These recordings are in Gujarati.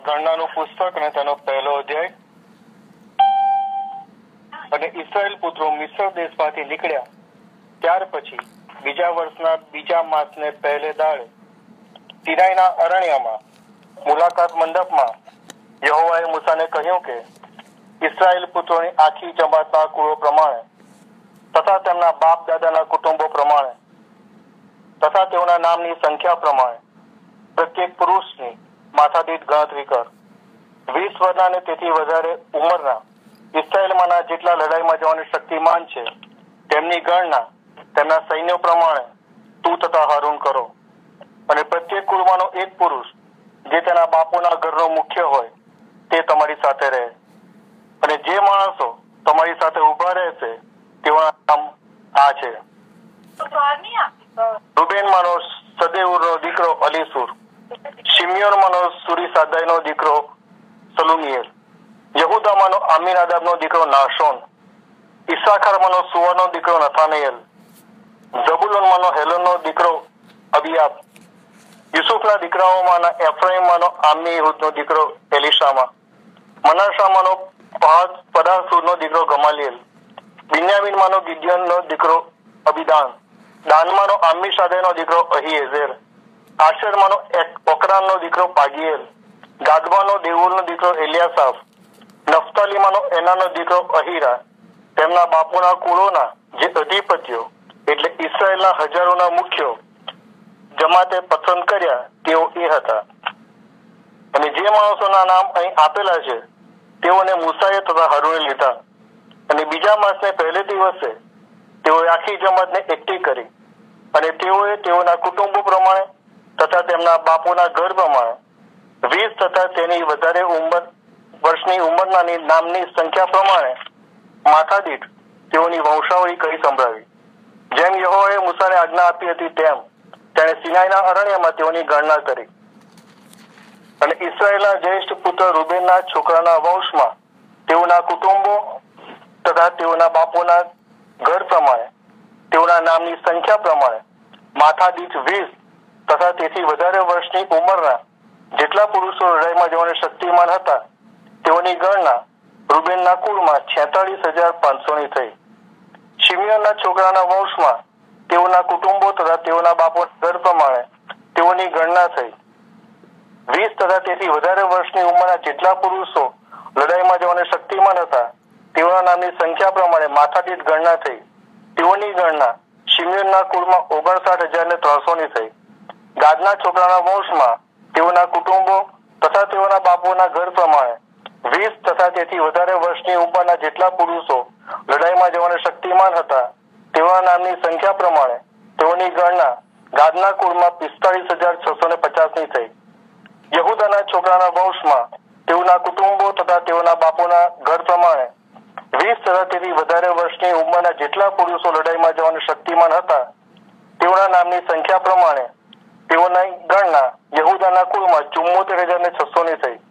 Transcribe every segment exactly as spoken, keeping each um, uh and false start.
ગણનાનું પુસ્તક અને તેનો પહેલો અધ્યાય. અને ઇસ્રાયેલ પુત્રો મિસ્ર દેશમાંથી નીકળ્યા ત્યાર પછી બીજા વર્ષના બીજા માસને પહેલે દાડે સિનાઈના અરણ્યમાં મુલાકાત મંડપમાં યહોવાએ મૂસાને કહ્યું કે ઇસ્રાયેલ પુત્રોની આખી જમાતના કુળો પ્રમાણે તથા તેમના બાપ દાદાના કુટુંબો પ્રમાણે તથા તેઓના નામની સંખ્યા પ્રમાણે પ્રત્યેક પુરુષની માથાદીઠ ગણતરી કર. વીસ વર્ષના અને તેથી વધારે ઉંમરના ઇસ્રાયેલમાંના જેટલા લડાઈમાં જવાની શક્તિમાન છે તેમની ગણના તેમના સૈન્યો પ્રમાણે તું તથા હારૂન કરો. અને પ્રત્યેક કુળમાંનો એક પુરુષ જે તેના બાપુના ઘરનો મુખ્ય હોય તે તમારી સાથે રહે. અને જે માણસો તમારી સાથે ઉભા રહેશે તેઓના નામ આ છે: રૂબેનમાંનો સદેઉરનો દીકરો અલીસુર, શિમિયોનમાંનો સુરીસાદાઈનો દીકરો સલુમિયેલ, યહુદામાંનો આમીનાદાબનો દીકરો નાશોન, ઈસાખારમાંનો સુવરનો દીકરો નથાનેલ, ઝબુલોનમાંનો હેલોનનો દીકરો અબિયાબ, યુસુફના દીકરાઓમાંના એફ્રાઈમમાંનો આમીહૂદનો દીકરો એલિશામા, મનાશામાંનો પદાસુરનો દીકરો ગમાલિયેલ, બિન્યામીનમાંનો ગિદ્યોનનો દીકરો અબિદાન, દાનમાંનો આમીશાદાઈનો દીકરો અહીએઝેર, આશેરમાંનો ઓકરાનનો દીકરો પાગીએલ, ગાદમાંનો દેવુલનો દીકરો એલિયાસાફ, નફતાલીમાંનો એનાનો દીકરો અહીરા. તેમના બાપુના કુળોના જે અધિપતિઓ એટલે ઇસ્રાયેલના હજારોના મુખ્યો જમાતે પસંદ કર્યા તેઓ એ હતા. અને જે માણસોના નામ અહીં આપેલા છે તેઓને મૂસાએ તથા હારૂને લીધા. અને બીજા માસને પહેલે દિવસે તેઓએ આખી જમાતને એકઠી કરી. અને તેઓએ તેઓના કુટુંબો પ્રમાણે તથા તેમના બાપુના ઘર પ્રમાણે વીસ તથા તેની વધારે ઉંમર વર્ષની ઉંમરના નામની સંખ્યા પ્રમાણે માથાદીઠ તેઓની વંશાવળી કહી સંભળાવી. જેમ યહોવાએ મૂસાને આજ્ઞા આપી હતી તેમ તેણે સિનાઈના અરણ્યમાં તેઓની ગણના કરી. અને ઇસ્રાયેલના જ્યેષ્ઠ પુત્ર રૂબેનના છોકરાના વંશમાં તેઓના કુટુંબો તથા તેઓના બાપોના ઘર પ્રમાણે તેઓના નામની સંખ્યા પ્રમાણે માથાદીઠ વીસ તથા તેથી વધારે વર્ષની ઉંમરના જેટલા પુરુષો લડાઈમાં જવાને શક્તિમાન હતા તેઓની ગણના રૂબેનના કુળમાં છેતાળીસ હજાર પાંચસો ની થઈ. શિમિયોનના છોકરાના વંશમાં તેઓના કુટુંબો તથા તેઓના બાપો ઘર પ્રમાણે તેઓની ગણના થઈ. વીસ તથા તેથી વધારે વર્ષની ઉંમરના જેટલા પુરુષો લડાઈમાં જવાને શક્તિમાન હતા તેઓના નામની સંખ્યા પ્રમાણે માથાદીઠ ગણના થઈ. તેઓની ગણના શિમિયોનના કુળમાં ઓગણસાઠ હજાર ને ત્રણસો ની થઈ. ગાદના છોકરાના વંશમાં તેઓના કુટુંબો તથા તેઓના બાપોના ઘર પ્રમાણે વીસ તથા તેથી વધારે વર્ષની ઉંમરના જેટલા પુરુષો લડાઈમાં જવાને શક્તિમાન હતા તેઓના નામની સંખ્યા પ્રમાણે તેઓની ગણના ગાદના કુળમાં પિસ્તાળીસ હજાર છસો ને પચાસ ની થઈ. યહુદાના છોકરાના વંશમાં તેઓના કુટુંબો તથા તેઓના બાપોના ઘર પ્રમાણે વીસ તથા તેથી વધારે વર્ષની ઉંમરના જેટલા પુરુષો લડાઈમાં જવાને શક્તિમાન હતા તેઓના નામની સંખ્યા પ્રમાણે તેઓની ગણના યહુદાના કુળમાં ચુમ્મોતેર હજાર ને છસો ની થઈ.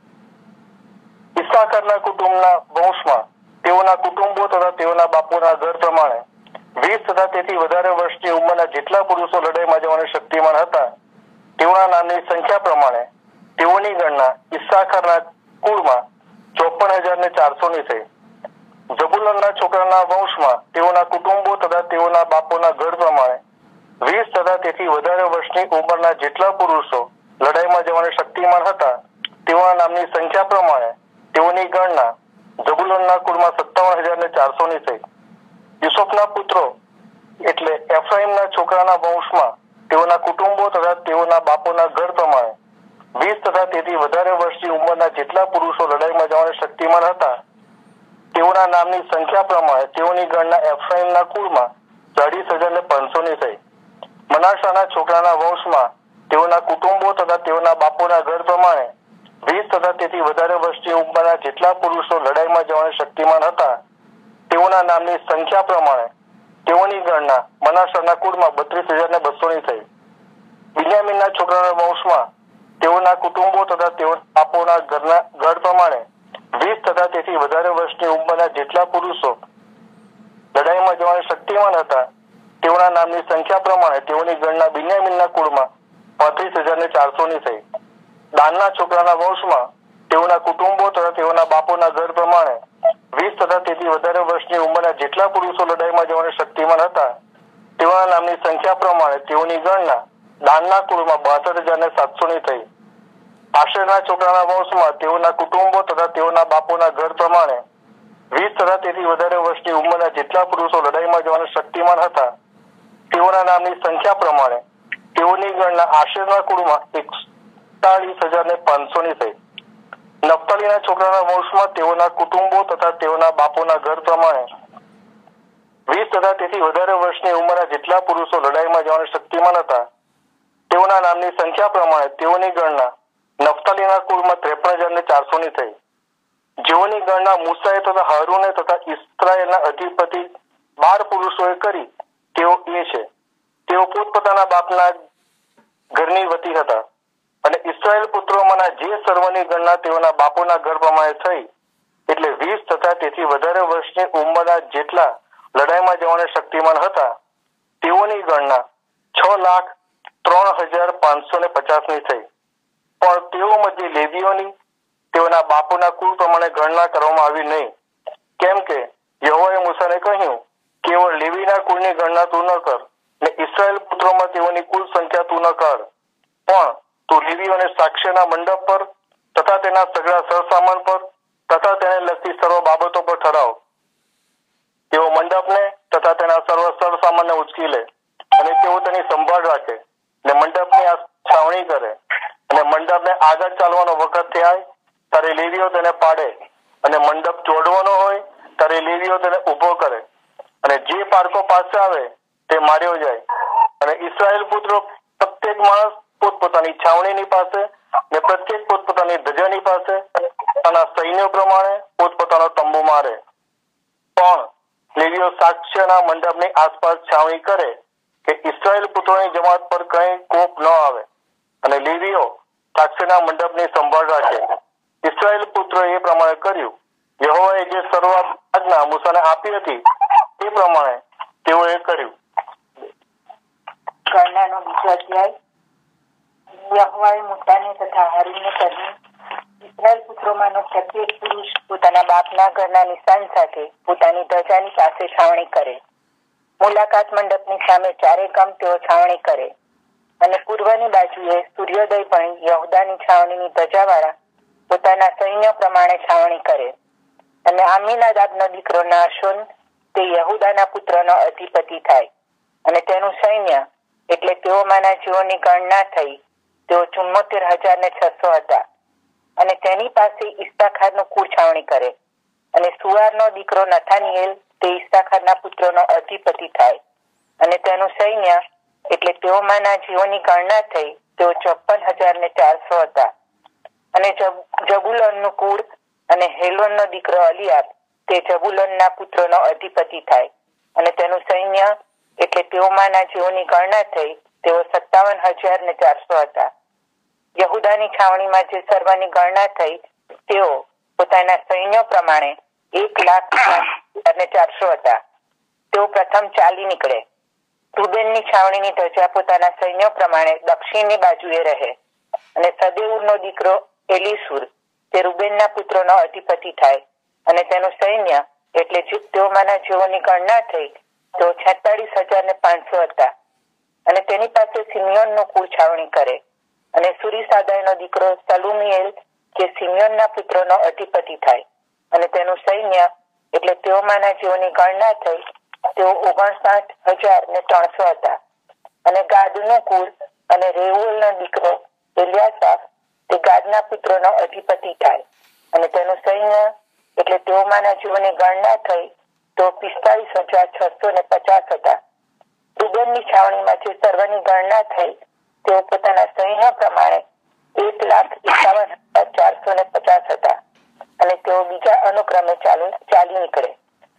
ઈસાખારના કુટુંબના વંશમાં તેઓના કુટુંબો તથા તેઓના બાપોના ઘર પ્રમાણે વીસ તથા તેથી વધારે વર્ષની ઉંમરના જેટલા પુરુષો લડાઈમાં જવાને શક્તિમાન હતા તેઓના નામની સંખ્યા પ્રમાણે તેઓની ગણના ઈસાખારના કુળમાં ચોપન હજાર ને ચારસો ની થઈ. ઝબુલનના છોકરાના વંશમાં તેઓના કુટુંબો તથા તેઓના બાપોના ઘર પ્રમાણે વીસ તથા તેથી વધારે વર્ષની ઉંમરના જેટલા પુરુષો લડાઈમાં જવાને શક્તિમાન હતા તેઓના નામની સંખ્યા પ્રમાણે તેઓની ગણના ઝબુલનના કુળમાં સત્તાવન હજાર ને ચારસો ની થઈ. યુસુફના પુત્રો એટલે એફ્રાઈમના છોકરાના વંશમાં તેઓના કુટુંબો તથા તેઓના બાપોના ઘર પ્રમાણે વીસ તથા તેથી વધારે વર્ષની ઉંમરના જેટલા પુરુષો લડાઈમાં જવાને શક્તિમાન હતા તેઓના નામની સંખ્યા પ્રમાણે તેઓની ગણના એફ્રાઈમના કુળમાં ચાળીસ હજાર ને પાંચસો ની થઈ. મનાશાના છોકરાના વંશમાં તેઓના કુટુંબો તથા તેઓના બાપોના ઘર પ્રમાણે વીસ તથા તેથી વધારે વર્ષની ઉંમરના જેટલા પુરુષો લડાઈમાં જવાને શક્તિમાન હતા તેઓના નામની સંખ્યા પ્રમાણે તેઓની ગણના મનાશાના કુળમાં બત્રીસ હજાર ને બસો ની થઈ. બિન્યામીનના છોકરાના વંશમાં તેઓના કુટુંબો તથા તેઓના બાપોના ઘરના ઘર પ્રમાણે વીસ તથા તેથી વધારે વર્ષની ઉંમરના જેટલા પુરુષો લડાઈમાં જવાને શક્તિમાન હતા તેઓના નામની સંખ્યા પ્રમાણે તેઓની ગણના બિન્યામીનના કુળમાં પાંત્રીસ હજાર ને ચારસો ની થઈ. દાનના છોકરાના વંશમાં તેઓના કુટુંબો તથા તેઓના બાપોના ઘર પ્રમાણે વીસ તથા તેથી વધારે વર્ષની ઉંમરના જેટલા પુરુષો લડાઈમાં જવાને શક્તિમાન હતા તેઓના નામની સંખ્યા પ્રમાણે તેઓની ગણના દાનના કુળમાં બહાત્તર હજાર ને સાતસો ની થઈ. આશેરના છોકરાના વંશમાં તેઓના કુટુંબો તથા તેઓના બાપોના ઘર પ્રમાણે વીસ તથા તેથી વધારે વર્ષની ઉંમરના જેટલા પુરુષો લડાઈમાં જવાને શક્તિમાન હતા તેઓના નામની સંખ્યા પ્રમાણે તેઓની ગણના આશેરના કુળમાં એકતાલીસ હજાર ને પાંચસો ની થઈ. નફ્તાલીના છોકરાના વંશમાં તેઓના કુટુંબો તથા તેઓના બાપોના ઘર પ્રમાણે વીસ તથા તેથી વધારે વર્ષની ઉંમરના જેટલા પુરુષો લડાઈમાં જવાને શક્તિમાન હતા તેઓના નામની સંખ્યા પ્રમાણે તેઓની ગણના નફ્તાલીના કુળમાં ત્રેપન હજાર ને ચારસો ની થઈ. જેઓની ગણના મૂસાએ તથા હારૂને તથા ઇસ્રાયેલના અધિપતિ બાર પુરુષોએ કરી તેઓ એ છે. તેઓ પોતપોતાના બાપના ઘરની વતી હતા અને ઇસ્રાયેલ પુત્રોમાંના જે સર્વની ગણના તેઓના બાપોના ઘર પ્રમાણે થઈ એટલે વીસ તથા તેથી વધારે વર્ષની ઉંમરના જેટલા લડાઈમાં જવાને શક્તિમાન હતા તેઓની ગણના છ લાખ ત્રણ હજાર પાંચસો ને પચાસ ની થઈ. પણ તેઓ મધ્ય લેવીઓની તેઓના બાપોના કુળ પ્રમાણે ગણના કરવામાં આવી નહીં, કેમ કે યહોવાએ મૂસાને કહ્યું કેવળ લેવીના કુળની ગણના તું ન કર ને ઇસ્રાયેલ પુત્રોમાં તેઓની કુલ સંખ્યા તું ન કર, પણ તું લેવીઓને સાક્ષ્યના મંડપ પર તથા તેના સગળા સરસામાન પર તથા તેને લગતી સર્વ બાબતો પર ઠરાવ. તેઓ મંડપને તથા તેના સર્વ સરસામાનને ઉચકી લે અને તેઓ તેની સંભાળ રાખે ને મંડપની આ છાવણી કરે અને મંડપને આગળ ચાલવાનો વખત થાય ત્યારે લેવીઓ તેને પાડે અને મંડપ તોડવાનો હોય ત્યારે લેવીઓ તેને ઉભો કરે અને જે પારકો પાસે આવે તે માર્યો જાય. અને ઇસ્રાયેલ પુત્રો પ્રત્યેક માણસ પોતપોતાની છાવણીની પાસે ને પ્રત્યેક પોતપોતાની ધજાની પાસે પોતાના સૈન્યો પ્રમાણે પોતપોતાનો તંબુ મારે. પણ લેવીઓ સાક્ષ્યના મંડપની આસપાસ છાવણી કરે કે ઇસ્રાયેલ પુત્રોની જમાત પર કઈ કોપ ન આવે અને લેવીઓ સાક્ષ્યના મંડપની સંભાળ રાખે. ઇસ્રાયેલ પુત્રોએ એ પ્રમાણે કર્યું. યહોવાએ જે સર્વ આજ્ઞા મૂસાને આપી હતી તે પ્રમાણે તેઓએ કર્યું. ગણનાનો બીજો અધ્યાય. યહોવાએ મૂસાને તથા હારૂનને કહ્યું, ઇસ્રાયેલ પુત્રોમાંનો પ્રત્યેક પુરુષ પોતાના બાપના ઘરના નિશાન સાથે પોતાની ધજાની પાસે છાવણી કરે. મુલાકાત મંડપની સામે ચારે ગામ તેઓ છાવણી કરે અને પૂર્વની બાજુએ સૂર્યોદય પણ યહૂદાની છાવણીની ધજાવાળા પોતાના સૈન્ય પ્રમાણે છાવણી કરે. અને આમીનાદાબનો દીકરો નાશોન તે યહૂદાના પુત્રનો અધિપતિ થાય અને તેનું સૈન્ય એટલે તેઓમાંના જેઓની ગણના થઈ તેઓ ચુમ્મોતેર હજાર ને છસો હતા. અને તેની પાસે ઇસ્સાખારનું કુળ છાવણી કરે અને સુઆરનો દીકરો નથાનિએલ તે ઇસ્સાખારના પુત્રોનો અધિપતિ થાય અને તેનું સૈન્ય એટલે તેઓમાંના જેઓની ગણના થઈ તેઓ ચોપન હજાર ને ચારસો હતા. અને જબુલનનું કુળ અને હેલોનનો દીકરો અલિયાબ તે જબુલનના પુત્રોનો અધિપતિ થાય અને તેનું સૈન્ય એટલે તેઓમાંના જેઓની ગણના થઈ તેઓ સત્તાવન હજાર ને ચારસો હતા. યહૂદાની છાવણીમાં જે સર્વની ગણના થઈ તેઓ પોતાના સૈન્યો પ્રમાણે એક લાખ અને ચારસો હતા. તેઓ પ્રથમ ચાલી નીકળે. રૂબેનની છાવણીની ધજા પોતાના સૈન્યો પ્રમાણે દક્ષિણની બાજુએ રહે અને સદેઉરનો દીકરો એલીસુર તે રૂબેનના પુત્રોનો અધિપતિ થાય અને તેનું સૈન્ય એટલે તેઓમાંના જેઓની ગણના થઈ તેઓ છેતાળીસ હજાર ને પાંચસો હતા. અને તેની પાસે સિમિયોનનું કુળ છાવણી કરે અને સુરીસાદાઈનો દીકરો સલુમિયેલ કે સિમિયોનના પુત્રોનો અધિપતિ થાય અને તેનું સૈન્ય એટલે તેઓમાંના જેઓની ગણના થઈ તેઓ ઓગણસાઠ હજાર ને ત્રણસો હતા. અને ગાદનું કુળ અને રેઉએલનો દીકરો એલિયાસાફ તે ગાદના પુત્રોનો અધિપતિ થાય અને તેનું સૈન્ય એટલે તેઓમાંના જેઓની ગણના થઈ તેઓ પિસ્તાળીસ હજાર છસો ને પચાસ હતા. રૂબેનની છાવણીમાં જે સર્વની ગણના થઈ તેઓ પોતાના સૈન્ય પ્રમાણે એક લાખ એકાવન હજાર ચારસો ને પચાસ હતા અને તેઓ બીજા અનુક્રમે ચાલુ ચાલી નીકળે.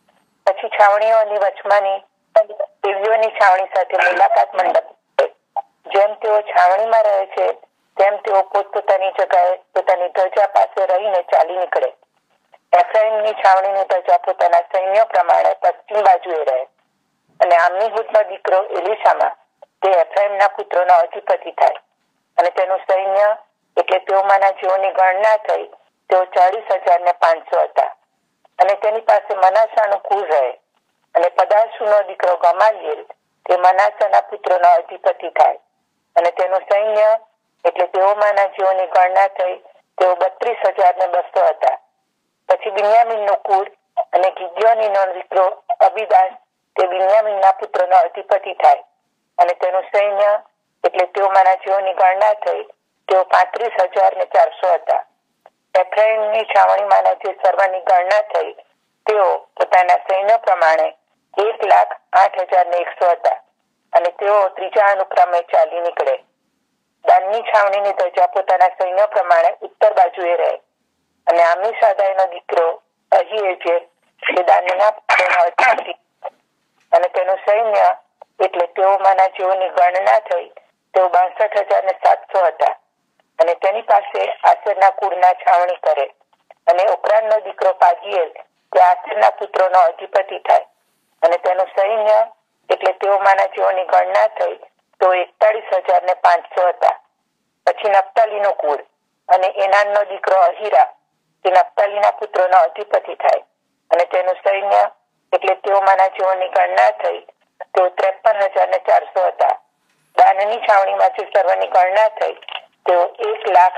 પછી છાવણીઓની વચમાંની દેવીઓની છાવણી સાથે મુલાકાત મંડપ. જેમ તેઓ છાવણીમાં રહે છે તેમ તેઓ પોતપોતાની જગાએ પોતાની ધજા પાસે રહીને ચાલી નીકળે. એફ્રાઈમની છાવણીની ધજા પોતાના સૈન્યો પ્રમાણે પશ્ચિમ બાજુએ રહે અને આમ્મીહૂદનો દીકરો એલીશામાં તે એફ્રાઈમના પુત્રોનો અધિપતિ થાય અને તેનું સૈન્ય એટલે તેઓમાંના જેઓની ગણના થઈ તેઓ ચાળીસ હજાર ને પાંચસો હતા. અને તેની પાસે મનાસાનું કુળ રહે. અને પદાશુનો દીકરો ગમાલિયેલ તે મનાસાના પુત્રોનો અધિપતિ થાય. અને તેનું સૈન્ય એટલે તેઓમાંના જેઓની ગણના થઈ તેઓ બત્રીસ હજાર ને બસો હતા. પછી બિન્યામીનનું કુળ અને ગિદ્યોનીનો દીકરો અબીદાન તે બિન્યામીનના પુત્રોનો અધિપતિ થાય. અને તેનું સૈન્ય એટલે તેઓમાંના જેઓની ગણના થઈ તેઓ પાંત્રીસ હજાર ને ચારસો હતા. એફ્રાઈમની છાવણીમાંના જે સર્વની ગણના થઈ તેઓ પોતાના સૈન્ય પ્રમાણે એક લાખ આઠ હજાર ને એકસો હતા. અને તેઓ ત્રીજા અનુક્રમે ચાલી નીકળે. દાનની છાવણીની ધજા પોતાના સૈન્ય પ્રમાણે ઉત્તર બાજુએ રહે. અને આમીસાદાઈનો દીકરો અહીએજેર તે દાનના પુત્રોનો અધિપતિ અને તેનું સૈન્ય એટલે તેઓમાંના જેઓની ગણના થઈ તેઓ બાસઠ હજાર ને સાતસો હતા. અને તેની પાસે આસેરના કુળના છાવણી કરે. અને ઓક્રાનનો દીકરો પાગીએલ તે આસેરના પુત્રોનો અધિપતિ થાય. અને તેનું સૈન્ય એટલે તેઓમાંના જેઓની ગણના થઈ તો એકતાળીસ હજાર ને પાંચસો હતા. પછી નપ્તાલીનો કુળ અને એનાનનો દીકરો અહીરા તે નપ્તાલીના પુત્રોનો અધિપતિ થાય. અને તેનું સૈન્ય એટલે તેઓમાંના જેઓની ગણના થઈ તેઓ ત્રેપન હજાર ને ચારસો હતા. દાનની છાવણીમાં જે સર્વની ગણના થઈ તેઓ એક લાખ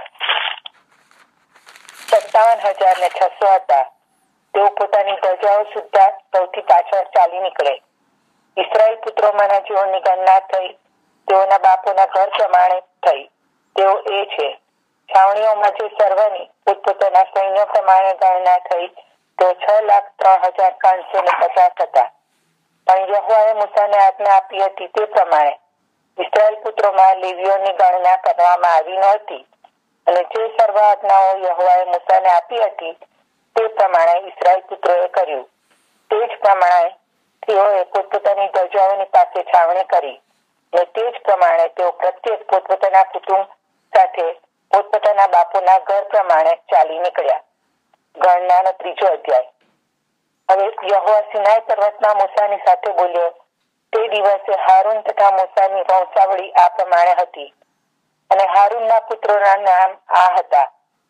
સત્તાવન હજાર ને છસો હતા. તેઓ પોતાની પ્રજાઓ સુદ્ધા સૌથી પાછળ ચાલી નીકળે. ઇસ્રાયેલ પુત્રોમાંના જેઓની ગણના થઈ તેઓના બાપોના ઘર પ્રમાણે થઈ. તેઓ એ છે છાવણીઓમાં જે સર્વની પોતપોતાના સૈન્ય પ્રમાણે ગણના થઈ તેઓ છ લાખ ત્રણ હજાર પાંચસો ને પચાસ હતા. પણ યહોવાએ મૂસાને આજ્ઞા આપી હતી તે પ્રમાણે ઇસ્રાયેલ પુત્રોમાં લેવીઓની ગણના કરવામાં આવી નહોતી. અને જે સર્વ આજ્ઞાઓ યહોવાએ મૂસાને આપી હતી તે પ્રમાણે ઇસ્રાયેલ પુત્રોએ કર્યું. તે જ પ્રમાણે તેઓએ પોતપોતાની ધજાઓની પાસે છાવણી કરી. અને તે જ પ્રમાણે તેઓ પ્રત્યેક પોતપોતાના કુટુંબ સાથે પોતપોતાના બાપોના ઘર પ્રમાણે ચાલી નીકળ્યા. ગણનાનો ત્રીજો અધ્યાય. હવે યહોવા સિનાઈ પર્વતમાં મૂસાની સાથે બોલ્યો. તે દિવસે હારૂન તથા મૂસાની વંશાવળી આ પ્રમાણે હતી. અને હારૂનના પુત્રોના નામ આ હતા: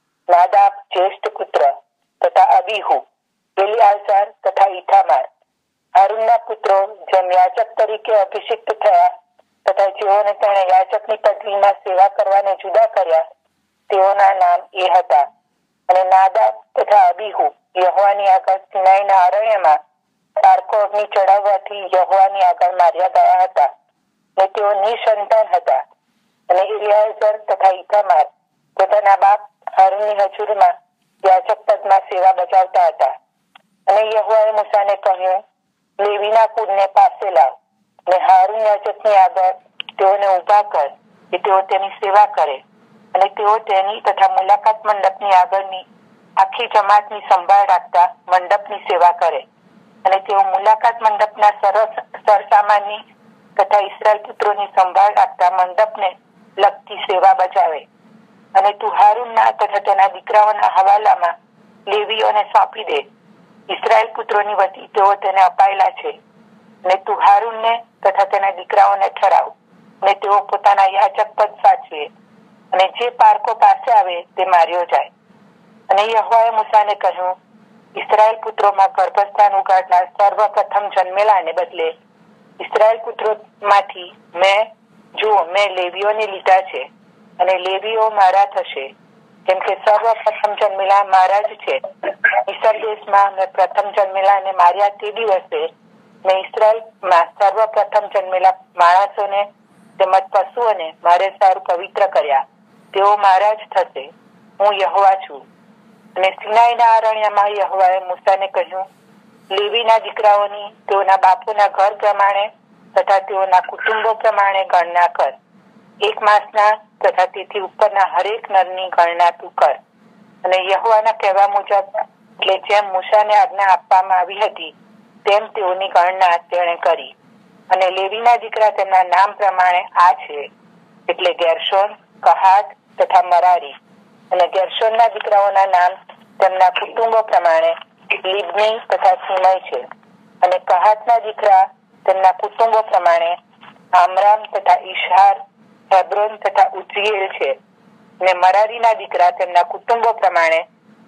નાદાબ જ્યેષ્ઠ પુત્ર તથા અબીહુ, એલિઆઝાર તથા ઇથામાર. હારૂનના પુત્રો જેમ યાજક તરીકે અભિષિક્ત થયા તથા જેઓને તેણે યાજકની પદવીમાં સેવા કરવાને જુદા કર્યા તેઓના નામ એ હતા. અને નાદાબ તથા અબીહુ યહોવાની આગળ સિનાઈના અરણ્યમાં પારકો અગ્નિ ચડાવવાથી યહોવાની આગળ માર્યા ગયા હતા. ને તેઓ નિસંતાન હતા. અને એલિઆઝર તથા ઇથામાર પોતાના બાપ હારૂનની હજુરમાં યાજક પદમાં સેવા બજાવતા હતા. અને યહોવાએ મૂસાને કહ્યું, લેવીના કુળને પાસે લાવ ને હારૂન યાજકની આગળ તેઓને ઉભા કર કે તેઓ તેની સેવા કરે. અને તેઓ તેની તથા મુલાકાત મંડપની આગળની આખી જમાતની સંભાળ રાખતા મંડપની સેવા કરે. અને તેઓ મુલાકાત મંડપના સરસ સરસામાનની તથા ઇસ્રાયેલ પુત્રોની સંભાળ રાખતા મંડપને લગતી સેવા બજાવે. અને તું હારૂનના તથા તેના દીકરાઓના હવાલામાં લેવીઓને સોંપી દે. ઇસ્રાયેલ પુત્રોની વતી તેઓ તેને અપાયેલા છે. ને તું હારૂનને તથા તેના દીકરાઓને ઠરાવ ને તેઓ પોતાના યાજક પદ સાચવે. અને જે પારકો પાસે આવે તે માર્યો જાય. અને યહોવાએ મૂસાને કહ્યું, ઇસ્રાયેલ પુત્રોમાં ગર્ભસ્થાન ઉગાડનાર સર્વપ્રથમ જન્મેલાને બદલે ઇસ્રાયેલ પુત્રોમાંથી મેં જુઓ મેં લેવીઓને લીધા છે. અને લેવીઓ મારા થશે, કેમ કે સર્વપ્રથમ જન્મેલા મારા જ છે. મિસ્ર દેશમાં મેં પ્રથમ જન્મેલાને માર્યા તે દિવસે મેં ઇસ્રાયેલમાં સર્વપ્રથમ જન્મેલા માણસોને તેમજ પશુઓને મારે સારું પવિત્ર કર્યા. તેઓ મારા જ થશે. હું યહોવા છું. અને સિનાઈના અરણ્યમાં યહોવાએ મૂસાને કહ્યું, લેવીના દીકરાઓની તેઓના બાપોના ઘર પ્રમાણે તથા તેઓના કુટુંબો પ્રમાણે ગણના કર. એક માસના તથા તેથી ઉપરના હરેક નરની ગણના તું કર. અને યહોવાના કહેવા મુજબ એટલે જેમ મૂસાને આજ્ઞા આપવામાં આવી હતી તેમ તેઓની ગણના તેણે કરી. અને લેવીના દીકરા તેમના નામ પ્રમાણે આ છે, એટલે ગેર્શોન, કહાત તથા મરારી. અને ગેર્શોનના દીકરાઓના નામ તેમના કુટુંબો પ્રમાણે લિબ્ની તથા સિમય છે. અને કહાતના દીકરા તેમના કુટુંબો પ્રમાણે આમરામ તથા ઇશહાર, હેબ્રોન તથા ઉજ્જીએલ છે. અને મરારીના દીકરા તેમના કુટુંબો પ્રમાણે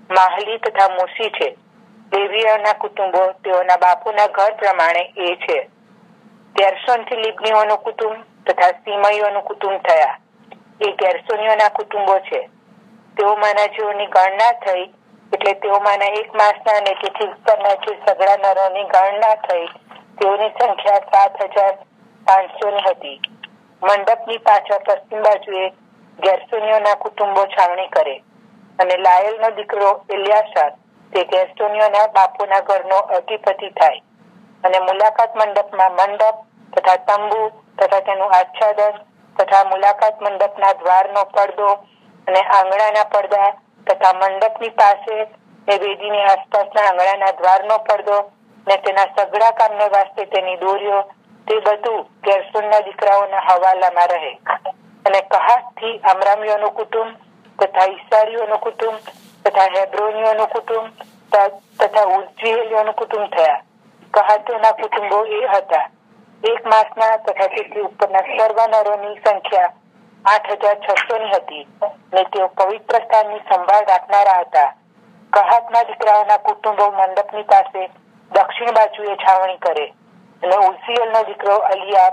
માહલી તથા મૂસી છે. લેવીઓના કુટુંબો તેઓના બાપુના ઘર પ્રમાણે એ છે. ગેર્શોન થી લિબ્નીઓનું કુટુંબ તથા સીમઈઓનું કુટુંબ થયા. એ ગેર્શોનીઓના કુટુંબો છે. તેઓમાંના જેઓની ગણના થઈ એટલે તેઓમાંના એક માસના અને તેથી ઉપરના જે સગડા નરોની ગણના થઈ તેઓની સંખ્યા સાત હજાર પાંચસો ની હતી. મંડપની પાછળ પશ્ચિમ બાજુએ ગેર્શોનીઓના કુટુંબો છાવણી કરે અને લાયેલનો દીકરો એલિયાસાર તે ગેર્શોનીઓના બાપુના ઘરનો અધિપતિ થાય. અને મુલાકાત મંડપમાં મંડપ તથા તંબુ તથા તેનું આચ્છાદન તથા મુલાકાત મંડપના દ્વારનો પડદો અને આંગણાના પડદા તથા મંડપની પાસે ને વેદીની આસપાસના આંગણાના દ્વારનો પડદો ને તેના સઘળા કામને વાસ્તે તેની દોરીઓ તે બધું ગેર્શોનના દીકરાઓના હવાલામાં રહે. અને કહાતથી અમરામીઓનું કુટુંબ તથા ઈસારીઓનું કુટુંબ તથા હેબ્રોનીઓનું કુટુંબ તથા ઉઝીએલીઓનું કુટુંબ થયા. કહાતીઓના કુટુંબો એ હતા. એક માસના તથા તેથી ઉપરના સર્વ નરોની સંખ્યા આઠ હજાર છસો ની હતી ને તેઓ પવિત્ર સ્થાનની સંભાળ રાખનારા હતા. કહાતના દીકરાઓના કુટુંબો મંડપની પાસે દક્ષિણ બાજુએ છાવણી કરે અને ઉઝીએલનો દીકરો અલિયાબ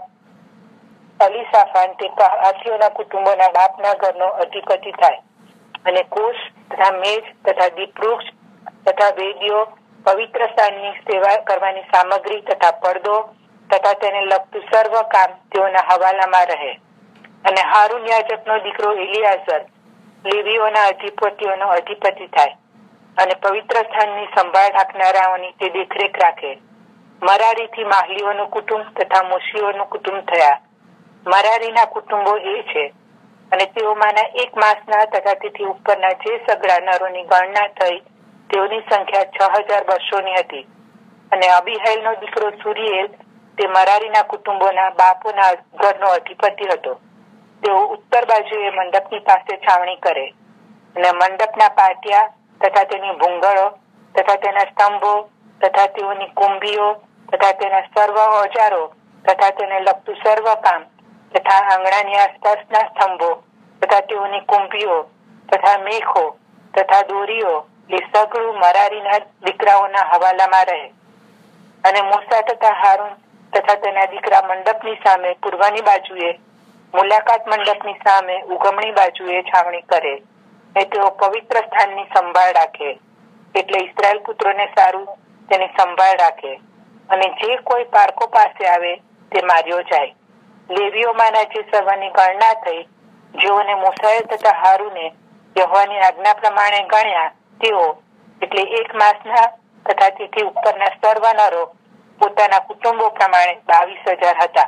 અલીસાફાન તે કહાતીઓના કુટુંબોના બાપના ઘરનો અધિપતિ થાય. અને કોષ તથા મેજ તથા દીપવૃક્ષ તથા વેદીઓ પવિત્ર સ્થાનની સેવા કરવાની સામગ્રી તથા પડદો તથા તેને લગતું સર્વ કામ તેઓના હવાલામાં રહે. અને હારૂન યાજકનો દીકરો એલિયાઝર લેવીઓના અધિપતિઓનો અધિપતિ થાય અને પવિત્ર સ્થાનની સંભાળ રાખનારાઓની તે દેખરેખ રાખે. મરારીથી માહલીઓનું કુટુંબ તથા મૂસીઓનું કુટુંબ થયા. મરારીના કુટુંબો એ છે અને તેઓમાંના એક માસના તથા તેથી ઉપરના જે સગડા નરોની ગણના થઈ તેઓની સંખ્યા છ હજાર બસો ની હતી. અને અબીહાઈલનો દીકરો સુરીએલ તે મરારીના કુટુંબોના બાપોના ઘરનો અધિપતિ હતો. તેઓ ઉત્તર બાજુએ મંડપની પાસે છાવણી કરે અને મંડપના પાટિયા તથા તેની ભૂંગળો તથા તેના સ્તંભો તથા તેઓની કુંભીઓ તથા તેના સર્વ ઓજારો તથા તેને લગતું સર્વ કામ તથા આંગણાની આસપાસના સ્તંભો તથા તેઓની કુંભીઓ તથા મેખો તથા દોરીઓ એ સગળું મરારીના દીકરાઓના હવાલામાં રહે. અને મૂસા તથા હારૂન તથા તેના દીકરા મંડપની સામે પૂર્વની બાજુએ મુલાકાત મંડપની સામે ઉગમણી બાજુએ છાવણી કરે ને તેઓ પવિત્ર સ્થાનની સંભાળ રાખે. એટલે ઇસ્રાએલ પુત્રોને સારું તેની સંભાળ રાખે અને જે કોઈ પારકો પાસે આવે તે માર્યો જાય. લેવીઓમાંના જે સર્વની ગણના થઈ જેઓને મૂસાએ તથા હારૂને યહોવાની આજ્ઞા પ્રમાણે ગણ્યા તેઓ એટલે એક માસના તથા તેથી ઉપરના સર્વ નરો પોતાના કુટુંબો પ્રમાણે બાવીસ હજાર હતા.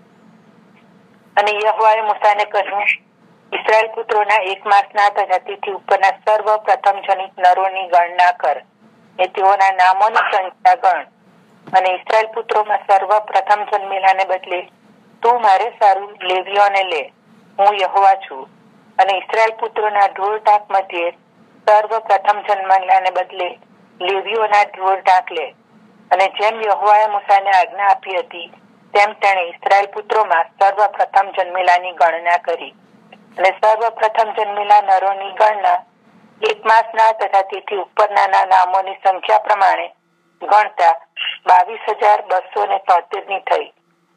અને યહોવાએ મૂસાને કહ્યું, ઇસ્રાએલ પુત્રોના એક માસના તથા તેથી ઉપરના સર્વ પ્રથમ જનિત નરોની ગણના કર એ તેઓના નામોની સંખ્યા ગણ. અને ઇસ્રાએલ પુત્રોમાં સર્વ પ્રથમ જન્મેલાને બદલે તું મારે સારું લેવીઓને લે, હું યહોવા છું. અને ઇસ્રાએલ પુત્રોના ઢોર ટાંક મધ્યે સર્વ પ્રથમ જન્મેલાને બદલે લેવીઓના ઢોર ટાંક લે. અને જેમ યહોવાએ મૂસાને આજ્ઞા આપી હતી તેમ તેણે ઇસ્રાએલ પુત્રોમાં સર્વ પ્રથમ જન્મેલાની ગણના કરી. અને સર્વ પ્રથમ જન્મેલા નરોની ગણના એક માસના તથા તેથી ઉપરના નામોની સંખ્યા પ્રમાણે ગણતા બાવીસ હજાર બસો ને તોતેર ની થઈ.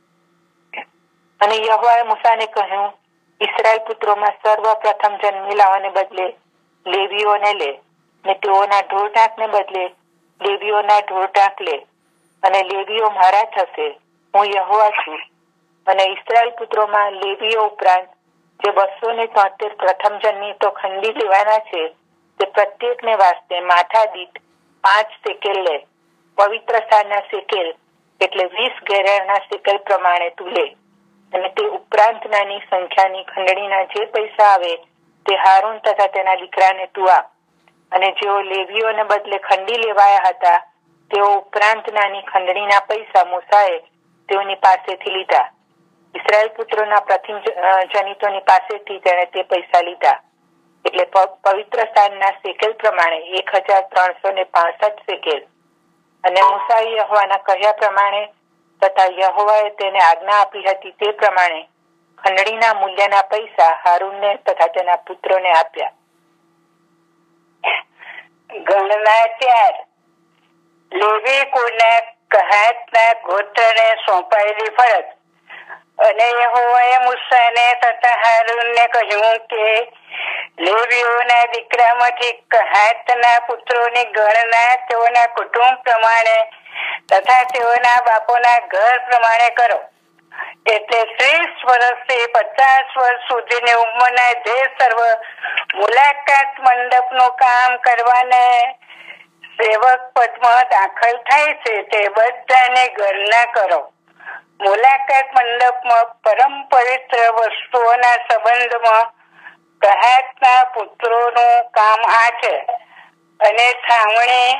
અને યહોવાએ મૂસાને કહ્યું, ઇસ્રાએલ પુત્રોમાં સર્વ પ્રથમ જન્મેલાઓને બદલે લેવીઓને લે ને તેઓના ઢોર ટાંકને બદલે લેવીઓના ઢોર ટાંક લે. અને લેવીઓ મારા થશે, હું યહોવા છું. અને ઇસ્રાએલ પુત્રોમાં લેવીઓ ઉપરાંત જે બસો ને તોતેર પ્રથમ જન્મી તો ખંડી લેવાના છે તે પ્રત્યેકને વાસ્તે માથા દીઠ પાંચ સેકેલ લે. પવિત્ર સ્થાનના સેકેલ એટલે વીસ ગેરેરના સેકેલ પ્રમાણે તું લે. અને તે ઉપરાંતનાની સંખ્યાની ખંડણીના જે પૈસા આવે તે હારૂન તથા તેના દીકરાને તું આપ. અને જેઓ લેવીઓને બદલે ખંડી લેવાયા હતા તેઓ ઉપરાંતનાની ખંડણીના પૈસા મૂસાએ તેઓની પાસેથી લીધા. ઇસ્રાએલ પુત્રોના પ્રથમ જનિતોની પાસેથી તેણે તે પૈસા લીધા. એટલે પવિત્ર સ્થાનના સેકેલ પ્રમાણે એક હજાર ત્રણસો ને પાસઠ સેકેલ. અને મૂસાએ યહોવાના કહ્યા પ્રમાણે તથા યહોવાએ તેને આજ્ઞા આપી હતી તે પ્રમાણે ખંડણીના મૂલ્યના પૈસા હારૂનને તથા તેના પુત્રોને આપ્યા. ગણના ચાર. લેવી કુળના કહાતના ગોત્રને સોંપાયેલી ફરજ. અને યહોવાએ મૂસાને તથા હારૂનને કહ્યું કે લેવીઓના દીકરામાંથી કહાતના પુત્રોની ગણના તેઓના કુટુંબ પ્રમાણે તથા તેઓના બાપોના ઘર પ્રમાણે કરો. એટલે ત્રીસ વર્ષથી પચાસ વર્ષ સુધીની ઉંમરના જે સર્વ મુલાકાત મંડપ નું કામ કરવાને સેવક પદમાં દાખલ થાય છે તે બધાને ગણના કરો. મુલાકાત મંડપમાં પરમ પવિત્ર વસ્તુઓના સંબંધમાં કહાતના પુત્રોનું કામ આ છે. અને છાવણી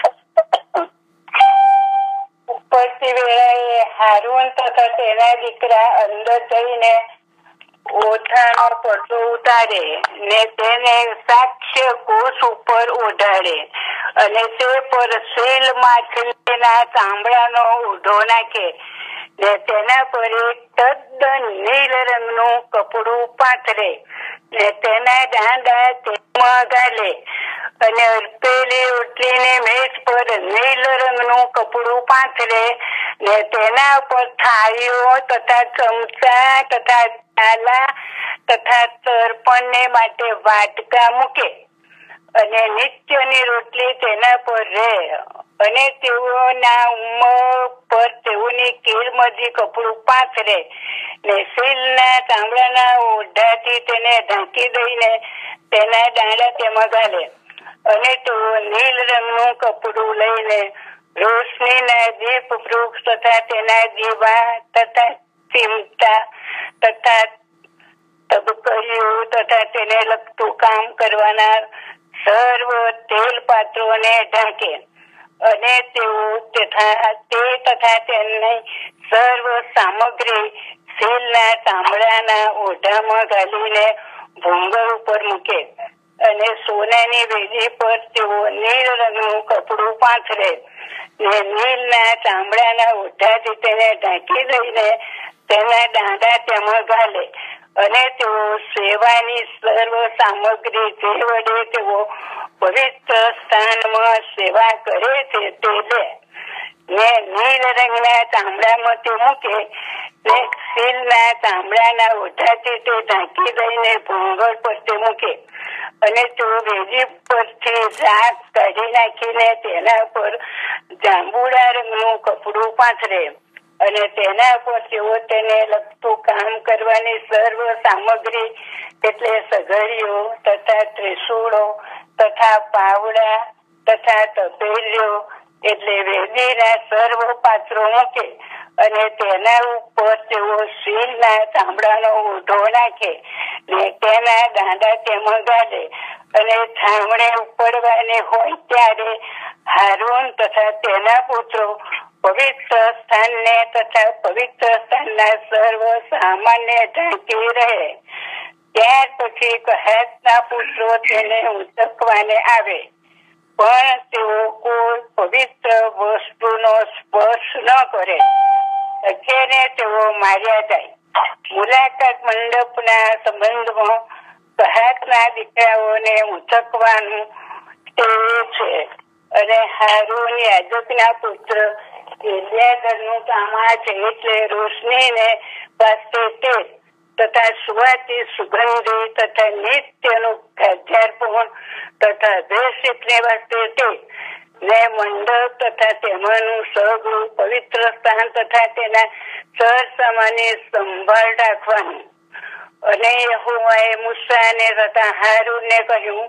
ઉપરથી વેળાએ હારૂન તથા તેના દીકરા અંદર જઈને ઓઠાનો પડદો ઉતારે ને તેને સાક્ષ્ય કોષ ઉપર ઓઢાડે અને તે પર સીલ માછલીના ચામડાનો ઊંધો નાખે ને તેના પર એક તદ્દન નીલ રંગનું કપડું પાથરે ને તેના દાંડા તેમાં ગાલે અને અર્પેલી રોટલીને મેજ પર નીલ રંગનું કપડું પાથરે ને તેના પર થાળીઓ તથા ચમચા તથા ચાલા તથા તર્પણને માટે વાટકા મૂકે અને નિત્યની રોટલી તેના પર રહે. અને તેઓના ઉંમર પર તેઓની કીરમજી કપડું પાથરે ને સીલના ચામડાના ઓઢાથી તેને ઢાંકી દઈને તેના દાંડા તેમાં ગાલે. અને તેઓ નીલ રંગનું કપડું લઈને રોશનીના દીપ વૃક્ષ તથા તેના દીવા તથા ચિમટા તથા તબકરીઓ તથા તેને લગતું કામ કરવાના સર્વ તેલ પાત્રોને ઢાંકે. અને તેઓ તથા તે તથા તેની સર્વ સામગ્રી સીલના ચામડાના ઓઢામાં ગાલીને ભૂંગળ ઉપર મૂકે. અને સોનાની વેદી પર તેઓ નીલ રંગનું કપડું પાથરે ને નીલના ચામડાના ઓઢાથી તેને ઢાંકી દઈને તેના દાંડા તેમાં ગાલે. અને તેઓ સેવાની સર્વ સામગ્રી જે વડે તેઓ પવિત્ર સ્થાનમાં સેવા કરે છે તે લે ને નીલ રંગના ચામડામાં તે મૂકે ને સીલના ચામડાના ઓઢાથી તે ઢાંકી દઈને ભૂંગળ પર તે મૂકે. અને તેઓ વેદી પરથી રાખ કાઢી નાખીને તેના પર જાંબુડા રંગનું કપડું પાથરે અને તેના પર તેઓ તેને લગતું કામ કરવાની સર્વ સામગ્રી એટલે સઘડીઓ તથા ત્રિશૂળો તથા પાવડા તથા તપેલીઓ એટલે વેદીના સર્વ પાત્રો મૂકે. અને તેના ઉપર તેઓ સીલના ચામડાનો ઓઢો નાખે ને તેના દાંડા તેમાં ગાલે. અને છાવણે ઉપડવાની હોય ત્યારે હારૂન તથા તેના પુત્રો પવિત્ર સ્થાનને તથા પવિત્ર સ્થાનના સર્વ સામાન્ય ઢાંકી રહે. ત્યાર પછી કહાતના પુત્રો તેને ઉચકવાને આવે, પણ તેઓ કોઈ પવિત્ર વસ્તુનો સ્પર્શ ન કરે, તેને તેઓ માર્યા જાય. મુલાકાત મંડપના સંબંધમાં કહાતના દીકરાઓને ઉચકવાનું તે છે. અને હારૂન યાજકના પુત્ર એલિયાઝરનું કામ આ છે. એટલે રોશનીને પાસે તે તથા સુવાતી સુગંધી તથા નિત્યનું ખાદ્યાર્પણ તથા અભિષેકને વાસ્તે તે ને મંડપ તથા તેમાંનું સગળું પવિત્ર સ્થાન તથા તેના સર સામાન્ય સંભાળ રાખવાનું. અને યહોવાએ મૂસાને તથા હારૂનને કહ્યું,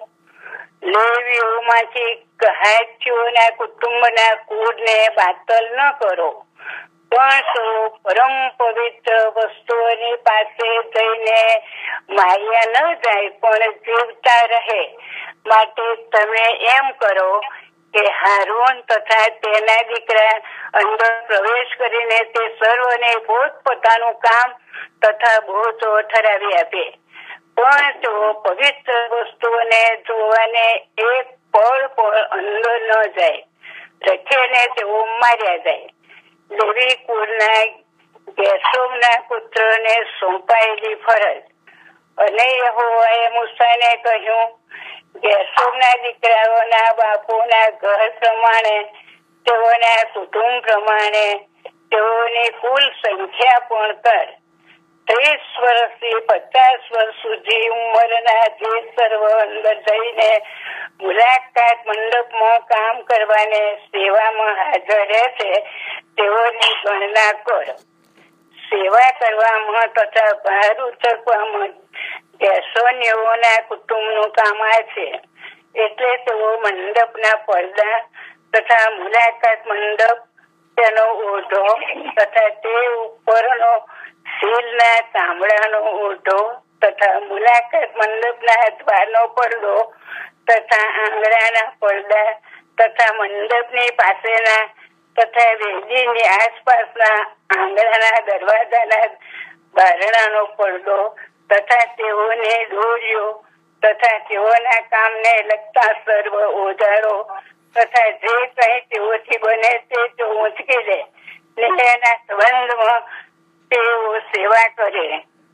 લેવીઓમાંથી કહાતીઓના કુટુંબના કુળને બાતલ ન કરો, પણ તેઓ પરમ પવિત્ર વસ્તુઓની પાસે જઈને માર્યા ન જાય પણ જીવતા રહે. માટે તમે એમ કરો કે હારૂન તથા તેના દીકરા અંદર પ્રવેશ કરીને તે સર્વને પોતપોતાનું કામ તથા બોજો ઠરાવી આપે, પણ તેઓ પવિત્ર વસ્તુઓને જોવાને એક પળ પણ અંદર ન જાય, રખેને તેઓ માર્યા જાય. લેવી કુળના ગેર્શોનના પુત્રને સોંપાયેલી ફરજ. અને યહોવાએ મૂસાને કહ્યું ગેરસોમના દીકરાઓના બાપોના ઘર પ્રમાણે તેઓના કુટુંબ પ્રમાણે તેઓની કુલ સંખ્યા પણ કર. ત્રીસ વર્ષથી પચાસ વર્ષ સુધી ઉંમરના જે સર્વ અંદર જઈને મુલાકાત મંડપમાં કામ કરવાને સેવામાં હાજર રહેશે તેઓની ગણના કર. સેવા કરવામાં તથા ભાર ઉચકવામાં ગેરસોનીઓના કુટુંબનું કામ આ છે. એટલે તેઓ મંડપના પડદા તથા મુલાકાત મંડપ, તેનો ઓઢો તથા તે ઉપરનો શીલના ચામડાનો ઓઢો તથા મુલાકાત મંડપના દ્વારનો પડદો તથા આંગણાના પડદા તથા મંડપની પાસેના તથા વેદીની આસપાસના આંગણાના દરવાજાના બારણાનો પડદો તથા તેઓની દોરીઓ તથા તેઓના કામને લગતા સર્વ ઓજારો તથા જે કઈ તેઓથી બને તે તેઓ ઉંચકી લે ને એના સંબંધમાં તેઓ સેવા કરે.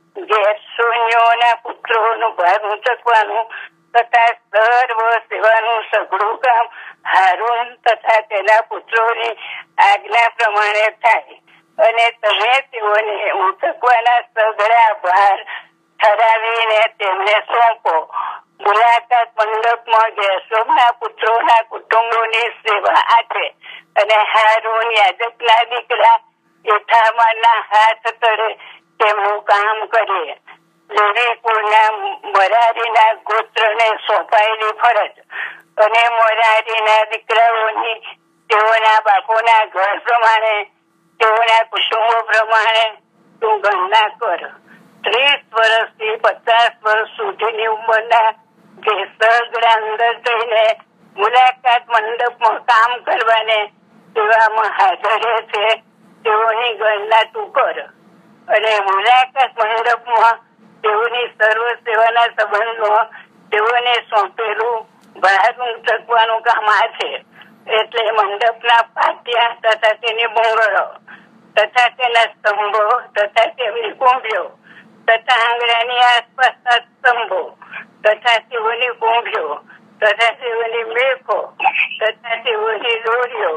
ગેરસોનીઓના પુત્રોનું ભાર ઉંચકવાનું તથા સર્વ સેવાનું સઘળું કામ હારૂન તથા તેના પુત્રોની આજ્ઞા પ્રમાણે થાય. અને તમે તેઓને ઉંચકવાના સઘળા ભાર ઠરાવીને તેમને સોંપો. મુલાકાત મંડપમાં ગેરસોમના પુત્રોના કુટુંબોની સેવા આપે અને હારૂન યાજકના દીકરા એઠામાના હાથ તળે તેમનું કામ કરે. લેવી કુળના મરારીના ગોત્રને સોંપાયેલી ફરજ અને મરારીના દીકરાઓની તેઓના બાપોના ઘર પ્રમાણે તેઓના કુટુંબો પ્રમાણે તું ગણના કર. ત્રીસ વર્ષથી પચાસ વર્ષ સુધીની ઉંમરના જે સગડા અંદર જઈને મુલાકાત મંડપમાં કામ કરવાને સેવામાં હાજર છે તેઓની ગણના તું કર. અને મુલાકાત મંડપમાં તેઓની સર્વ સેવાના સંબંધમાં તેઓને સોંપેલું બહાર ઉંચકવાનું કામ આ છે. એટલે મંડપના પાટિયા તથા તેની ભૂંગળો તથા તેના સ્તંભો તથા તેમની કુંભીઓ તથા આંગણાની આસપાસના સ્તંભો તથા તેઓની કુંભીઓ તથા તેઓની મેખો તથા તેઓની દોરીઓ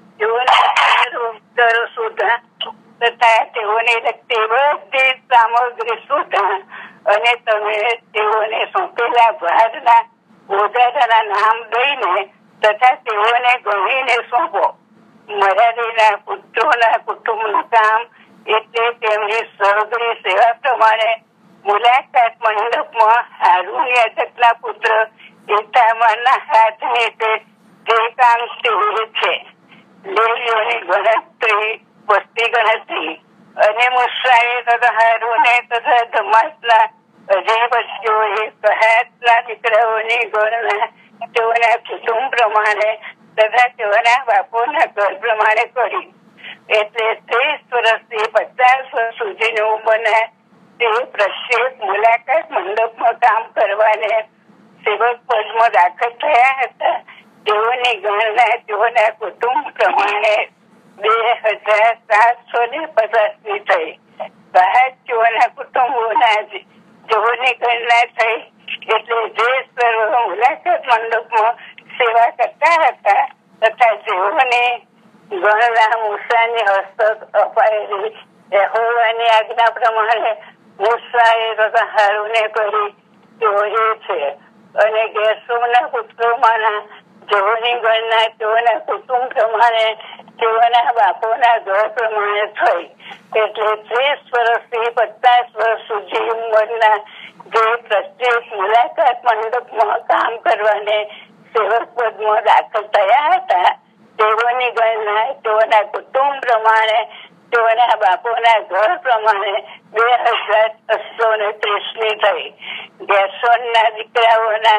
તેઓના સુધા તથા તેઓને લગતી બધી સામગ્રી સુધા અને તમે તેઓને સોંપેલા ભારના ઓજારાના નામ દઈને તથા તેઓને ગણીને સોંપો. મરારીના પુત્રોના કુટુંબનું કામ એટલે તેમની સહગરી સેવા પ્રમાણે મુલાકાત મંડપમાં હારૂન યાજકના પુત્ર એતામાના હાથ નીચે જે કામ તેવું છે. લેવીઓની ગણતરી, વસ્તી ગણતરી અને મુસાએ તથા હારૂને તથા ધમાસના અધિપતિઓએ કહાતના દીકરાઓની ગણના તેઓના કુટુંબ પ્રમાણે તથા તેઓના બાપોના ઘર પ્રમાણે કરી. એટલે ત્રીસ વર્ષથી પચાસ વર્ષ સુધીની ઉંમરના તે પ્રત્યેક મુલાકાત મંડપમાં કામ કરવાને સેવક પદમાં દાખલ થયા હતા તેઓની ગણના તેઓના કુટુંબ પ્રમાણે બે હજાર સાતસો ને પચાસ ની થઈ. બહાર તેઓના કુટુંબોના જેઓની ગણના થઈ એટલે જે સર્વ મુલાકાત મંડપમાં સેવા કરતા હતા તથા જેઓની ગણના મૂસાની હસ્તક અપાયેલી યહોવાની આજ્ઞા પ્રમાણે મૂસાએ તથા હારૂને કરી તેઓ એ છે. અને ગેરસોમના પુત્રોમાંના જેઓની ગણના તેઓના કુટુંબ પ્રમાણે તેઓના બાપોના ઘર પ્રમાણે થઈ. એટલે ત્રીસ વર્ષથી પચાસ વર્ષ સુધી ઉંમરના જે પ્રત્યેક મુલાકાત મંડપમાં કામ કરવાને સેવક પદમાં દાખલ થયા હતા તેઓની ગણના તેઓના કુટુંબ પ્રમાણે તેઓના બાપોના ઘર પ્રમાણે બે હજાર છસો ને ત્રીસ ની થઈ. ગેરસોનના દીકરાઓના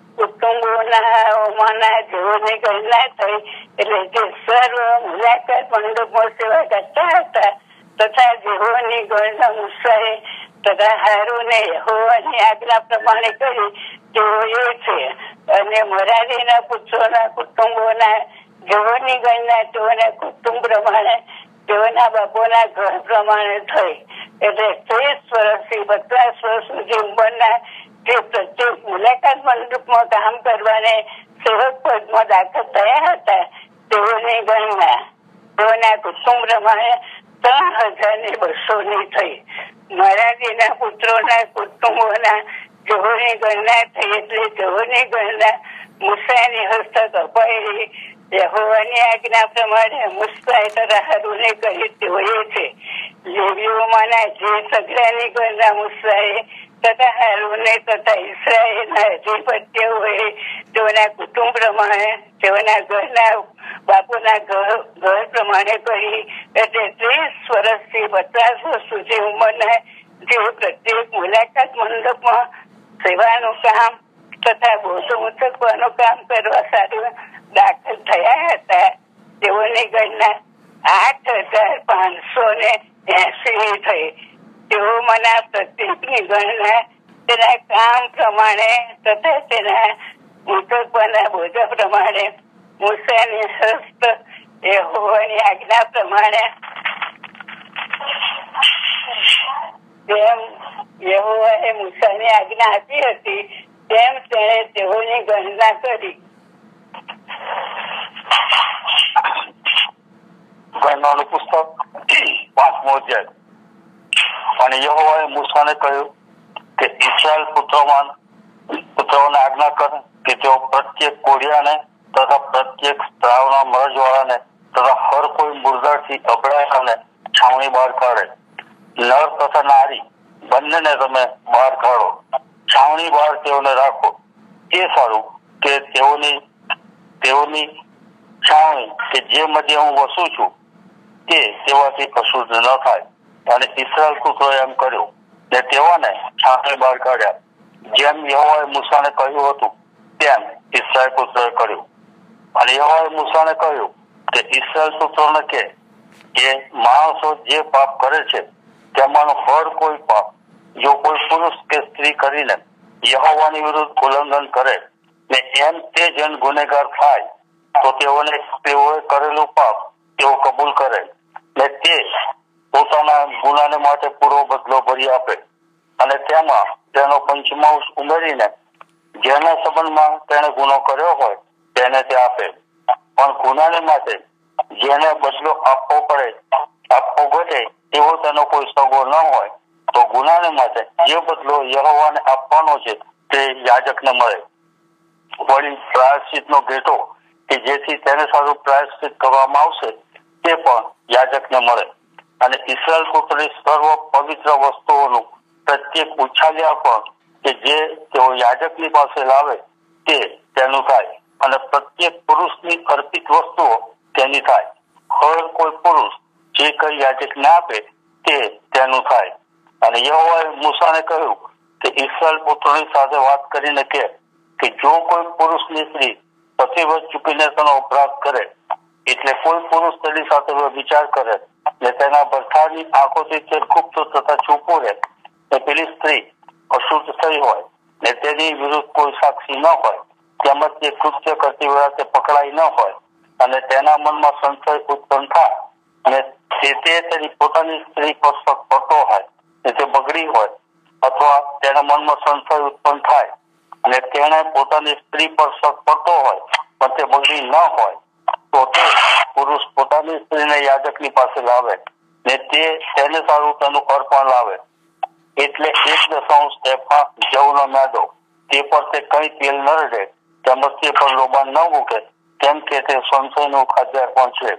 કુટુંબોના જેઓની ગણના થઈ એટલે જે સર્વ મુલાકાત મંડપમાં સેવા કરતા હતા તથા જેઓની ગણના મૂસાએ તથા હારૂને યહોવાની આજ્ઞા પ્રમાણે કરી તેઓ એ છે. અને મરારીના પુત્રોના કુટુંબોના જેઓની ગણના તેઓના કુટુંબ પ્રમાણે તેઓના બાપોના ઘર પ્રમાણે થઈ. એટલે ત્રીસ વર્ષથી પચાસ વર્ષ સુધી ઉંમરના તે પ્રત્યેક મુલાકાત મંડપમાં કામ કરવાને સેવક પદમાં દાખલ થયા હતા તેઓની ગણના તેઓના કુટુંબ પ્રમાણે ત્રણ હજાર ને બસો ની થઈ. મહારાજીના પુત્રોના કુટુંબોના જેઓની ગણના થઈ એટલે તેઓની ગણના મૂસાની હસ્તક અપાયેલી યહોવાની આજ્ઞા પ્રમાણે મુસાએ તથા હારૂને કરી તેઓએ છે. લેવીઓમાંના જે સગડાની ગણના મુસાએ તથા હારૂને તથા ઇસ્રાએલના અધિપત્યોએ તેઓના કુટુંબ પ્રમાણે તેઓના ઘરના બાપુના ઘર ઘર પ્રમાણે કરી એટલે ત્રીસ વર્ષથી પચાસ વર્ષ સુધી ઉંમરના જે પ્રત્યેક મુલાકાત મંડપમાં સેવાનું કામ તથા બોધો ઉચકવાનું કામ કરવા સારું દાખલ થયા હતા તેઓની ગણના આઠ હજાર પાંચસો ને એસી થઈ. તેઓ મના પ્રત્યેકની ગણના તેના કામ પ્રમાણે તથા તેના ઉચકવાના બોધા પ્રમાણે મૂસાની હસ્ત યહોવાની આજ્ઞા પ્રમાણે જેમ યહોવાએ મૂસાની આજ્ઞા આપી હતી તેમ તેણે તેઓની ગણના કરી. ગણનાનું પુસ્તક પાંચમો અધ્યાય. અને યહોવાએ મૂસાને કહ્યું કે ઇસ્રાએલ પુત્રોમાં પુત્રોને આજ્ઞા કર કે તેઓ પ્રત્યેક કોઢિયાને તથા પ્રત્યેક સ્ત્રાવના મરજવાળાને તથા હર કોઈ મુર્દાથી અબડાયાને છાવણી બહાર કાઢે. નર તથા નારી બંનેને તમે બહાર કાઢો. છાવણી બહાર તેઓને રાખો. એ સારું કે તેઓની તેઓની છાવણી કે જે મધ્ય હું વસું છું તે તેવાથી અશુદ્ધ ન થાય. અને ઇસ્રાએલ પુત્રોએ એમ કર્યું ને તેઓને છાવણી બહાર કાઢ્યા. જેમ યહોવાએ મૂસાને કહ્યું હતું તેમ ઇસ્રાએલ પુત્રોએ કર્યું. અને યહોવાએ મૂસાને કહ્યું કે ઇસ્રાએલ પુત્રોને કે કે માણસો જે પાપ કરે છે તેમાંનું હર કોઈ પાપ જો કોઈ પુરુષ કે સ્ત્રી કરીને યહોવાની વિરુદ્ધ ઉલ્લંઘન કરે ને એમ તે જન ગુનેગાર થાય તો તેઓને તેઓએ કરેલું પાપ તેઓ કબૂલ કરે ને તે પોતાના ગુનાને માટે પૂરો બદલો ભરી આપે અને તેમાં તેનો પંચમાંશ ઉમેરીને જેના સંબંધમાં તેણે ગુનો કર્યો હોય તેને તે આપે. પણ ગુનાને માટે જેને બદલો આપવો પડે આપવો ઘટે એવો તેનો કોઈ સગો ન હોય તો ગુનાને માટે જે બદલો યહોવાને આપવાનો છે તે યાજકને મળે. વળી પ્રાયશ્ચિતનો ભેટો કે જેથી તેને સારું પ્રાયશ્ચિત કરવામાં આવશે તે પણ યાજકને મળે. અને ઇસ્રાએલ પુત્રની સર્વ પવિત્ર વસ્તુઓનું પ્રત્યેક ઉછાલ્યા પણ કે જે તેઓ યાજકની પાસે લાવે તે તેનું થાય અને પ્રત્યેક પુરુષની અર્પિત વસ્તુઓ તેની થાય. હર કોઈ પુરુષ જે કઈ યાજકને આપે તે તેનું થાય. અને યહોવાએ મૂસાને કહ્યું કે ઇસ્રાએલ પુત્રોની સાથે વાત કરીને કે કે જો કોઈ પુરુષની સ્ત્રી પતિવ્રત ચૂકીને તેનો અપરાધ કરે એટલે કોઈ પુરુષ તેની સાથે વિચાર કરે ને તેના ભરથાની આંખોથી તે ગુપ્ત તથા છુપું રહે ને પેલી સ્ત્રી અશુદ્ધ થઈ હોય ને તેની વિરુદ્ધ કોઈ સાક્ષી ન હોય તેમજ તે કૃત્ય કરતી વખતે પકડાઈ ન હોય અને તેના મનમાં સંશય ઉત્પન્ન થાય અને તે તેની પોતાની સ્ત્રી પર શક પડતો હોય ને તે બગડી હોય અથવા તેના મનમાં સંશય ઉત્પન્ન થાય અને તેણે પોતાની સ્ત્રી પર શક પડતો હોય પણ તે બગડી ન હોય તો તે પુરુષ પોતાની સ્ત્રીને યાજકની પાસે લાવે ને તે તેને સારું તેનું અર્પણ લાવે. એટલે એક દશાંશ એફા જવનો મેદો તે પર તે કઈ તેલ ન રહે તેમજ તે પર લોબાન ન મૂકે કેમ કે તે સંશયનું ખાદ્યાર્પણ છે.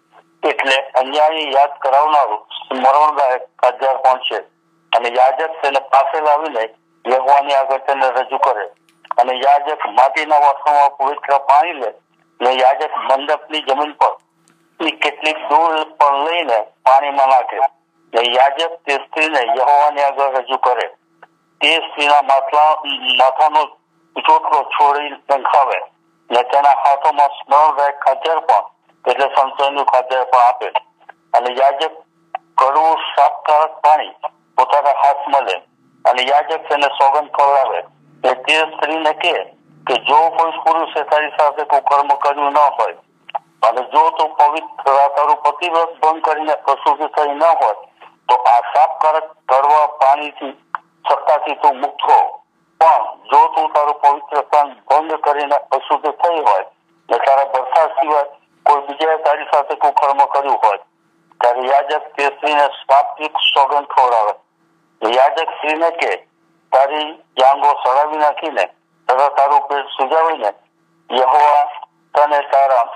એટલે અન્યાયી યાદ કરાવનારું સ્મરણદાયક ખાદ્યાર્પણ છે. અને યાજક તેને પાસે લાવીને યહોવાની આગળ તેને રજૂ કરે. અને યાજક માટીના વાસણમાં પવિત્ર પાણી લે ને યાજક મંડપની જમીન પર કેટલીક ધૂળ પણ લઈને પાણીમાં નાખે ને યાજક તે સ્ત્રીને યહોવાની આગળ રજૂ કરે. તે સ્ત્રીના માથા માથાનો ચોટલો છોડી નખાવે ને તેના હાથોમાં સ્મરણદાયક ખાદ્યાર્પણ એટલે સંશયનું ખાદ્યાર્પણ આપે. અને યાજક કડવું શાપકારક પાણી પોતાના હાથમાં લે અને યાજક તેને સોગંદ ખવડાવે ને તે સ્ત્રીને કહે કે જો કોઈ પુરુષે તારી સાથે કોઈ કર્મ કર્યું ન હોય અને જો તું પવિત્ર તારું પતિવ્રત ભંગ કરીને અશુદ્ધ થઈ ન હોય તો આ શાપકારક કડવા પાણીથી સત્તાથી તું મુક્ત હો. પણ જો તું તારું પવિત્ર સ્થાન ભંગ કરીને અશુદ્ધ થઈ હોય ને તારા ભરતા સિવાય કોઈ બીજાએ તારી સાથે કુકર્મ કર્યું હોય ત્યારે યાજક તે સ્ત્રીને શાબ્દિક સોગંદ ખવડાવે. યાજક સ્ત્રીને કે તારી જાંગો સળાવી નાખીને તથા તારું પેટ સુજાવીને યહોવા તને તારા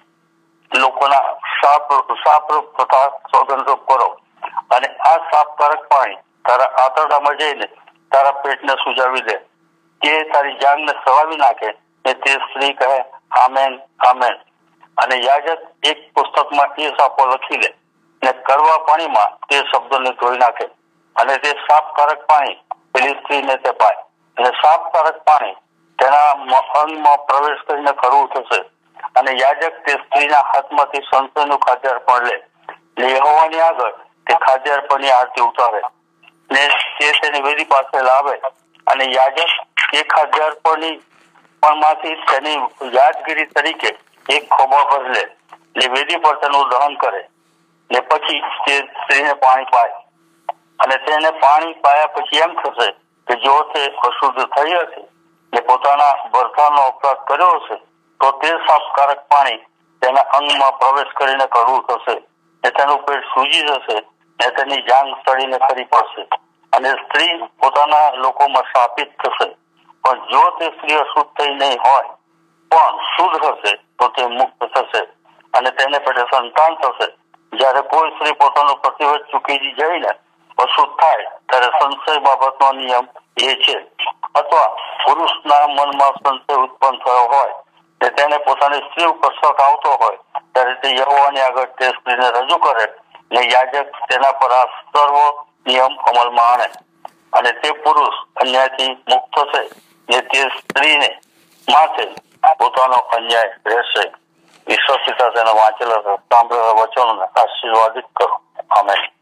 લોકોના શાપ શાપ તથા સોગંદરૂપ કરો અને આ શાપકારક પાણી તારા આંતરડામાં જઈને તારા પેટને સુજાવી દે. તે તારી જાંગને સળાવી નાખે ને તે સ્ત્રી કહે આમેન આમેન. અને યાજક એક પુસ્તકમાં એ શાપો લખી લે ને કડવા પાણીમાં તે શબ્દોને ધોઈ નાખે અને તે શાપકારક પાણી પેલી સ્ત્રીને તે પાય અને શાપકારક પાણી તેના અંગમાં પ્રવેશ કરીને કડવું થશે અને યાજક તે સ્ત્રીના હાથમાંથી સંશયનું ખાદ્યાર્પણ લે ને યહોવાની આગળ તે ખાદ્યાર્પણની આરતી ઉતારે ને તે તેની વેદી પાસે લાવે અને યાજક એ ખાદ્યાર્પણની પણ માંથી તેની યાદગીરી તરીકે એક ખોબા ભર લે ને વેદી પર તેનું દહન કરે ને પછી તે સ્ત્રીને પાણી પાય અને તેને પાણી પાયા પછી એમ થશે કે જો તે અશુદ્ધ થઈ હશે ને પોતાના ભરતાનો અપરાધ કર્યો હશે તો તે શાપકારક પાણી તેના અંગમાં પ્રવેશ કરીને કડવું થશે ને તેનું પેટ સૂજી જશે ને તેની જાંગ સડીને ખરી પડશે અને સ્ત્રી પોતાના લોકોમાં શાપિત થશે. પણ જો તે સ્ત્રી અશુદ્ધ થઈ નહીં હોય પણ શુદ્ધ હશે તો તે મુક્ત થશે અને તેને પેટે સંતાન થશે. જયારે કોઈ સ્ત્રી પોતાનો પ્રતિવત ચૂકી જઈને અશુદ્ધ થાય ત્યારે સંશય બાબતનો નિયમ એ છે અથવા પુરુષના મનમાં સંશય ઉત્પન્ન થયો હોય કે તેને પોતાની સ્ત્રી ઉપર શક આવતો હોય ત્યારે તે યહોવાની આગળ તે સ્ત્રીને રજૂ કરે ને યાજક તેના પર આ સર્વ નિયમ અમલમાં આણે અને તે પુરુષ અન્યાયથી મુક્ત થશે ને તે સ્ત્રીને માથે પોતાનો અન્યાય રહેશે. ઈશ્વર પિતા તેના વાંચેલા સાંભળેલા વચનોને આશીર્વાદિત કરો. આમેન.